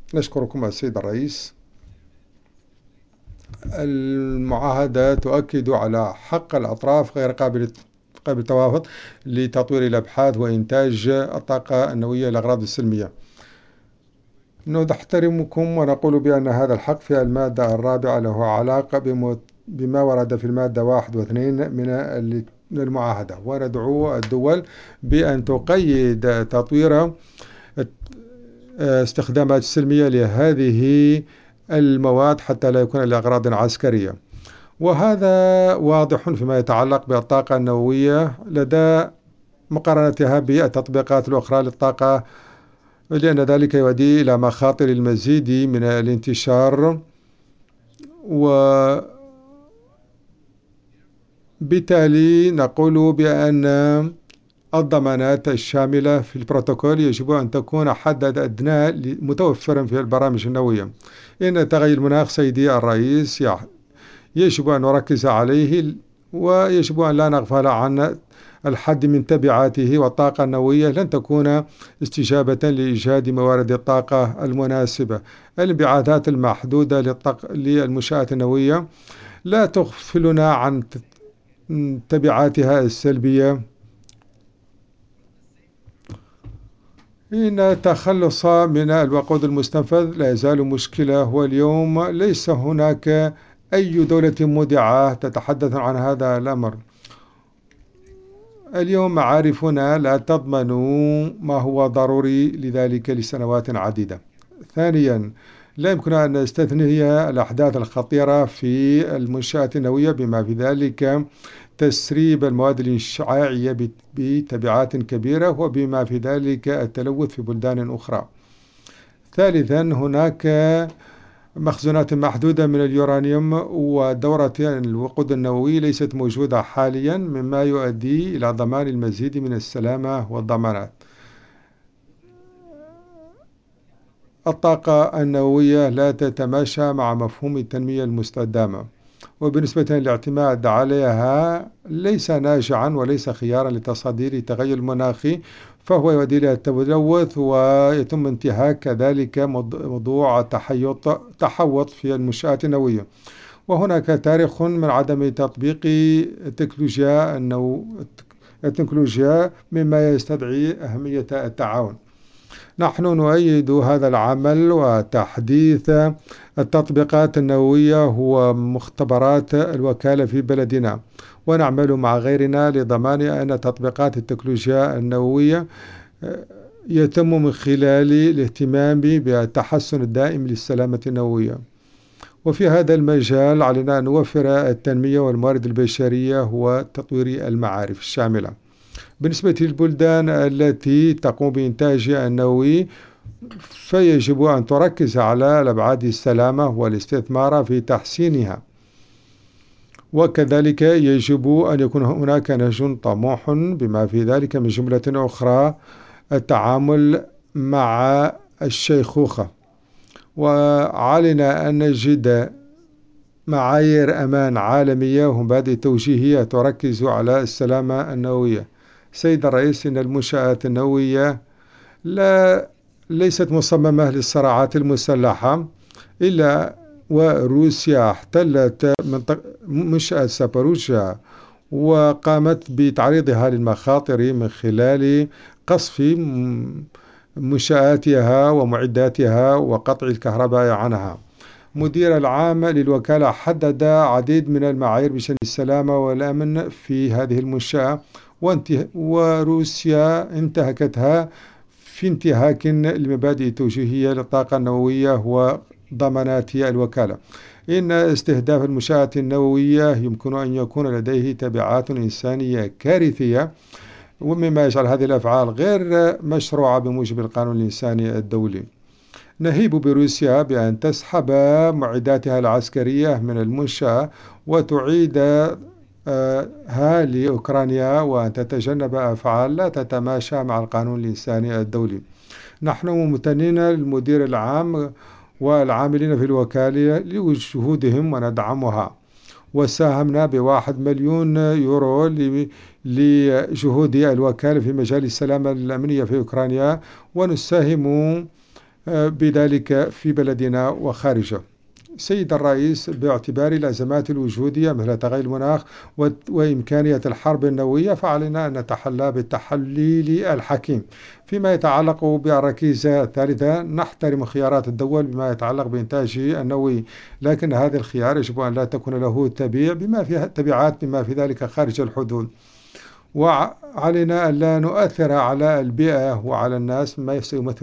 نشكركم السيد الرئيس. المعاهدة تؤكد على حق الأطراف غير قابل التوافق لتطوير الأبحاث وإنتاج الطاقة النووية للأغراض السلمية. نحترمكم ونقول بأن هذا الحق في المادة الرابعة له علاقة بما ورد في المادة 1 و2 من المعاهدة، وندعو الدول بأن تقيد تطوير استخدامات سلمية لهذه المواد حتى لا يكون لأغراض عسكرية. وهذا واضح فيما يتعلق بالطاقة النووية لدى مقارنتها بالتطبيقات الأخرى للطاقة، لأن ذلك يؤدي إلى مخاطر المزيد من الانتشار، وبالتالي نقول بأن الضمانات الشاملة في البروتوكول يجب أن تكون حد أدنى متوفرا في البرامج النووية. إن تغير المناخ سيدي الرئيس يجب أن نركز عليه، ويجب أن لا نغفل عن الحد من تبعاته، والطاقة النووية لن تكون استجابة لإيجاد موارد الطاقة المناسبة. الانبعاثات المحدودة للمنشآت النووية لا تغفلنا عن تبعاتها السلبية. إن التخلص من الوقود المستنفذ لا يزال مشكلة، واليوم ليس هناك أي دولة مودعة تتحدث عن هذا الأمر. اليوم معارفنا لا تضمن ما هو ضروري لذلك لسنوات عديدة. ثانيا، لا يمكن أن نستثني الأحداث الخطيرة في المنشآت النووية، بما في ذلك تسريب المواد الإشعاعية بتبعات كبيرة، وبما في ذلك التلوث في بلدان أخرى. ثالثا، هناك مخزونات محدودة من اليورانيوم، ودورة الوقود النووي ليست موجودة حاليا، مما يؤدي إلى ضمان المزيد من السلامة والضمانات. الطاقة النووية لا تتماشى مع مفهوم التنمية المستدامة، وبالنسبة للاعتماد عليها ليس ناجعا وليس خيارا لتصدير التغير المناخي، فهو يؤدي إلى التلوث، ويتم انتهاك كذلك موضوع تحوط في المنشآت النووية. وهناك تاريخ من عدم تطبيق التكنولوجيا، مما يستدعي أهمية التعاون. نحن نؤيد هذا العمل وتحديث التطبيقات النووية ومختبرات الوكالة في بلدنا، ونعمل مع غيرنا لضمان أن تطبيقات التكنولوجيا النووية يتم من خلال الاهتمام بالتحسن الدائم للسلامة النووية. وفي هذا المجال علينا أن نوفر التنمية والموارد البشرية وتطوير المعارف الشاملة. بالنسبة للبلدان التي تقوم بإنتاج النووي، فيجب أن تركز على الأبعاد السلامة والاستثمار في تحسينها، وكذلك يجب أن يكون هناك نهج طموح بما في ذلك من جملة أخرى التعامل مع الشيخوخة. وعلينا أن نجد معايير أمان عالمية ومبادئ توجيهية تركز على السلامة النووية. سيد الرئيس، إن المنشآت النووية ليست مصممة للصراعات المسلحة، إلا وروسيا احتلت منشأة ساباروجيا وقامت بتعريضها للمخاطر من خلال قصف منشآتها ومعداتها وقطع الكهرباء عنها. مدير العام للوكالة حدد عديد من المعايير بشأن السلامة والأمن في هذه المنشأة، وروسيا انتهكتها في انتهاك المبادئ التوجيهية للطاقة النووية وضمانات الوكالة. إن استهداف المنشآت النووية يمكن أن يكون لديه تبعات إنسانية كارثية، ومما يجعل هذه الأفعال غير مشروعة بموجب القانون الإنساني الدولي. نهيب بروسيا بأن تسحب معداتها العسكرية من المنشأة وتعيدها لأوكرانيا، وأن تتجنب أفعال لا تتماشى مع القانون الإنساني الدولي. نحن ممتنين للمدير العام والعاملين في الوكالة لجهودهم وندعمها، وساهمنا ب1 مليون يورو لجهود الوكالة في مجال السلامة الأمنية في أوكرانيا، ونساهم بذلك في بلدنا وخارجه. سيد الرئيس، باعتبار الأزمات الوجودية مثل تغير المناخ وإمكانية الحرب النووية، فعلينا أن نتحلى بالتحليل الحكيم. فيما يتعلق بالركيزة الثالثة، نحترم خيارات الدول بما يتعلق بإنتاج النووي، لكن هذا الخيار يجب أن لا تكون له تبعات بما في ذلك خارج الحدود. وعلينا أن لا نؤثر على البيئة وعلى الناس، ما سيمثل